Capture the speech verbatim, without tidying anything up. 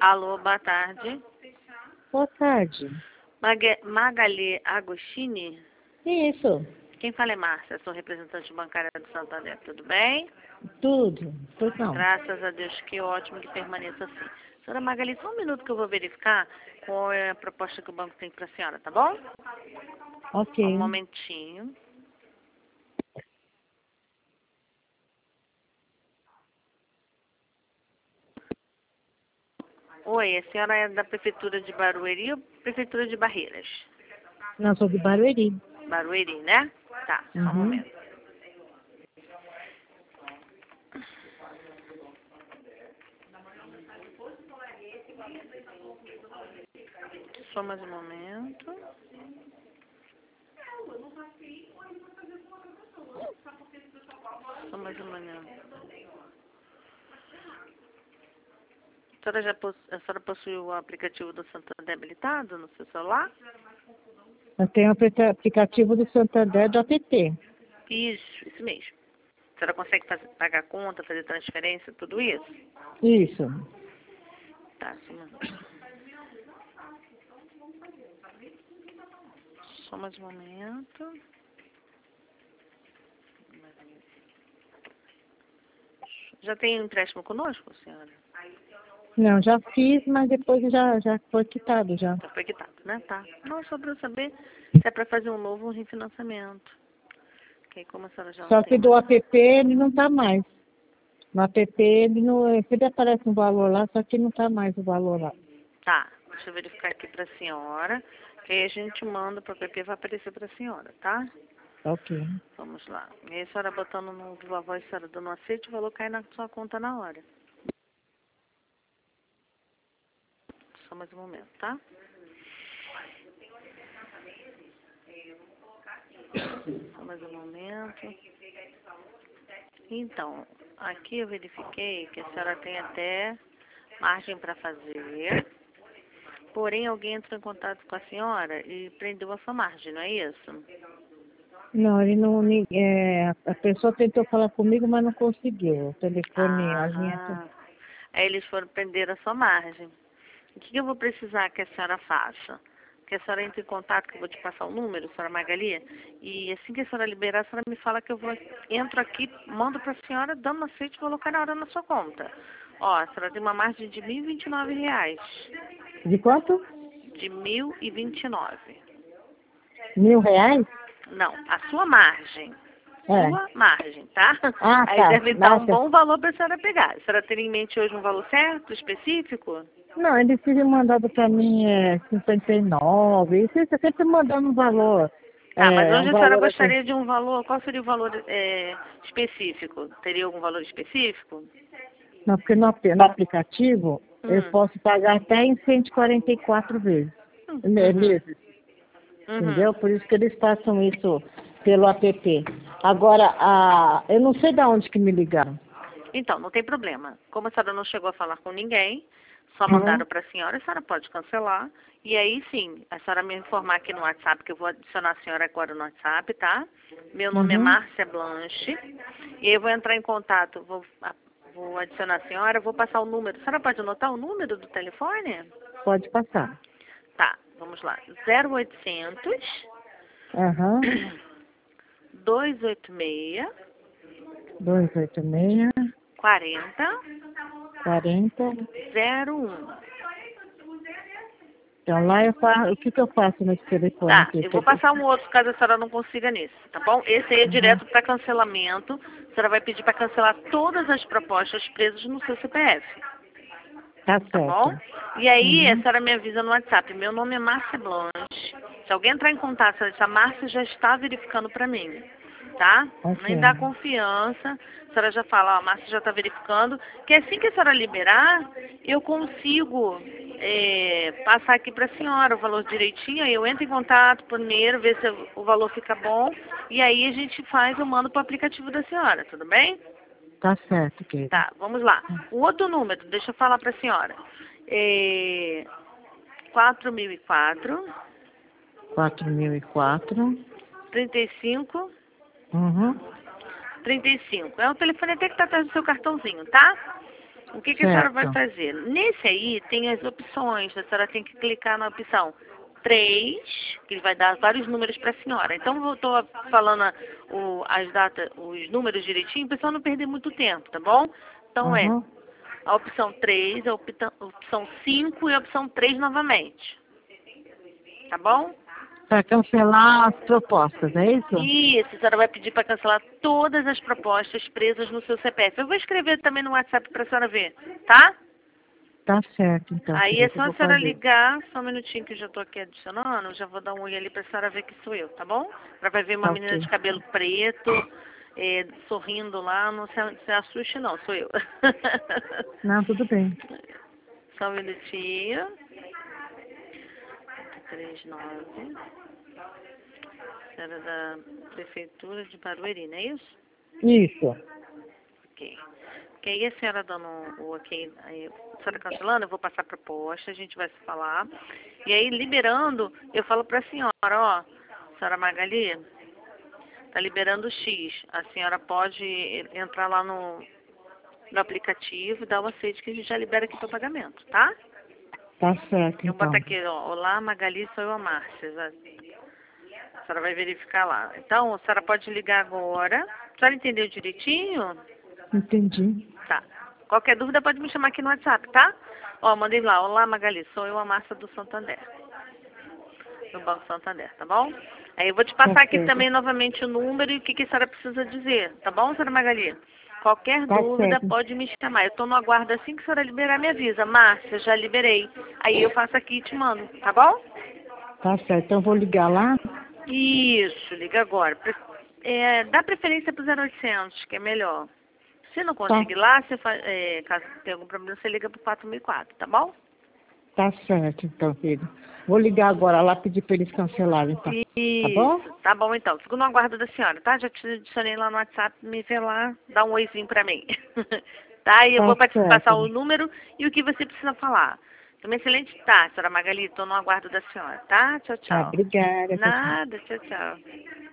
Alô, boa tarde. Boa tarde. Maga- Magali Agostini? Isso, Quem fala é Márcia, sou representante bancária do Santander, tudo bem? tudo. Pois não. Graças a Deus, que ótimo que permaneça assim. Senhora Magali, só um minuto que eu vou verificar qual é a proposta que o banco tem para a senhora, tá bom? Ok. Um momentinho. Oi, a senhora é da Prefeitura de Barueri ou Prefeitura de Barreiras? Não, sou de Barueri. Barueri, né? Tá, só um Uhum. momento. Só mais um momento. Só mais um momento. A senhora, já possu... a senhora possui o aplicativo do Santander habilitado no seu celular? Eu tenho o aplica- aplicativo do Santander do app. Isso, isso mesmo. A senhora consegue fazer, pagar conta, fazer transferência, tudo isso? Isso. Tá, só um momento. Só mais um momento. Já tem empréstimo conosco, senhora? Não, já fiz, mas depois já, já foi quitado já. Já foi quitado, né? Tá. Não, só para eu saber se é para fazer um novo refinanciamento. Porque como a senhora já não Só tem que do mais. app ele não tá mais. No app ele não, sempre aparece um valor lá, só que não tá mais o valor lá. Tá, deixa eu verificar aqui para a senhora. Que aí a gente manda para o app, vai aparecer para a senhora, tá? Ok. Vamos lá. E aí a senhora botando no viva voz, a senhora dando aceite, o valor cai na sua conta na hora. Só mais um momento, tá? Só mais um momento. Então, aqui eu verifiquei que a senhora tem até margem para fazer. Porém, alguém entrou em contato com a senhora e prendeu a sua margem, não é isso? Não, ele não. ni- É, a pessoa tentou falar comigo, mas não conseguiu. O telefone, a linha. Ah, aí eles foram prender a sua margem. O que eu vou precisar que a senhora faça? Que a senhora entre em contato, que eu vou te passar o número, senhora Magali, e assim que a senhora liberar, a senhora me fala que eu vou, entro aqui, mando para a senhora, dando aceite e vou colocar na hora na sua conta. Ó, a senhora tem uma margem de mil e vinte e nove reais. De quanto? De mil e vinte e nove. Mil reais? Não, a sua margem. É. Sua margem, tá? Ah, Aí tá. deve estar um Nossa. bom valor para a senhora pegar. A senhora tem em mente hoje um valor certo, específico? Não, ele tinha mandado para mim é, cinquenta e nove. Isso é sempre mandando um valor. Tá, mas É, um hoje a senhora valor assim. gostaria de um valor, qual seria o valor é, específico? Teria algum valor específico? Não, porque no, ap- no aplicativo eu Hum. posso pagar até em cento e quarenta e quatro vezes. me- Uhum. Meses. Uhum. Entendeu? Por isso que eles passam isso pelo app. Agora, a, eu não sei de onde que me ligaram. Então, não tem problema. Como a senhora não chegou a falar com ninguém, só Uhum. mandaram para a senhora, a senhora pode cancelar. E aí sim, a senhora me informar aqui no WhatsApp, que eu vou adicionar a senhora agora no WhatsApp, tá? Meu nome é Uhum. Márcia Blanche. E eu vou entrar em contato, vou, a- vou adicionar a senhora, vou passar o número. A senhora pode anotar o número do telefone? Pode passar. Tá, vamos lá. zero oitocentos, Aham. duzentos e oitenta e seis, duzentos e oitenta e seis, quarenta, quarenta. zero um. Então lá eu faço. O que, que eu faço nesse telefone Tá, aqui? eu vou Porque- passar um outro caso a senhora não consiga nesse, tá bom? Esse aí é Uhum. direto para cancelamento. A senhora vai pedir para cancelar todas as propostas presas no seu C P F, Tá tá bom? certo. E aí a Uhum. senhora me avisa no WhatsApp. Meu nome é Márcia Blanche. Se alguém entrar em contato, ela diz, a Márcia já está verificando para mim, tá? Nem Ok. dá confiança. A senhora já fala, ó, a Márcia já está verificando. Que assim que a senhora liberar, eu consigo é, passar aqui para a senhora o valor direitinho. Aí eu entro em contato primeiro, ver se o valor fica bom. E aí a gente faz, eu mando para o aplicativo da senhora, tudo bem? Tá certo, querido. Tá, vamos lá. O outro número, deixa eu falar para a senhora. É quatro mil e quatro, quatro mil e quatro. trinta e cinco, Uhum. trinta e cinco. É o telefone até que está atrás do seu cartãozinho, tá? O que, que a senhora vai Certo. fazer? Nesse aí tem as opções, a senhora tem que clicar na opção três, que vai dar vários números para a senhora. Então eu estou falando a- o, as datas, os números direitinho, para a pessoa não perder muito tempo, tá bom? Então é Uhum. a opção três, a opta- a opção cinco e a opção três novamente. Tá bom? Para cancelar as propostas, é isso? Isso, a senhora vai pedir para cancelar todas as propostas presas no seu C P F. Eu vou escrever também no WhatsApp para a senhora ver, tá? Tá certo, então, Aí é querida, eu só a vou senhora fazer. ligar, só um minutinho que eu já estou aqui adicionando, eu já vou dar um oi ali para a senhora ver que sou eu, tá bom? Ela vai ver uma Tá menina ok. de cabelo preto, eh, sorrindo lá, não se, se assuste não, sou eu. Não, tudo bem. Só um minutinho. três nove. Era da Prefeitura de Barueri, não é isso? Isso. Ok. Porque aí a senhora dando o ok, aí, a senhora cancelando, eu vou passar para a posta, a gente vai se falar. E aí, liberando, eu falo para a senhora, ó, senhora Magali, tá liberando o X. A senhora pode entrar lá no, no aplicativo e dar o aceite que a gente já libera aqui para pagamento, tá? Tá certo, Eu vou botar então. aqui, ó, olá Magali, sou eu a Márcia. A senhora vai verificar lá. Então, a senhora pode ligar agora. A senhora entendeu direitinho? Entendi. Tá. Qualquer dúvida pode me chamar aqui no WhatsApp, tá? Ó, mandei lá. Olá, Magali. Sou eu, a Márcia do Santander. Do Banco Santander, tá bom? Aí eu vou te Tá passar aqui certo. também novamente o número e o que, que a senhora precisa dizer. Tá bom, senhora Magali? Qualquer Tá dúvida certo. pode me chamar. Eu tô no aguardo assim que a senhora liberar, me avisa. Márcia, já liberei. Aí eu faço aqui e te mando, tá bom? Tá certo. Então eu vou ligar lá. Isso, liga agora. Pre- É, dá preferência pro zero oitocentos, que é melhor. Se não Tá, conseguir lá, você fa- é, caso tenha algum problema, você liga pro quatro mil e quatro, tá bom? tá certo, então, querido. Vou ligar agora lá pedir para eles cancelarem, tá? Tá bom? Isso, tá bom então. Fico no aguardo da senhora, tá? Já te adicionei lá no WhatsApp, me vê lá, dá um oizinho pra mim. Tá? E eu Tá vou pa- te passar o certo. número e o que você precisa falar. Uma excelente tarde, senhora Magali. Tô no aguardo da senhora, tá? Tchau, Tá, tchau. obrigada. Tchau, tchau. Nada, tchau, tchau.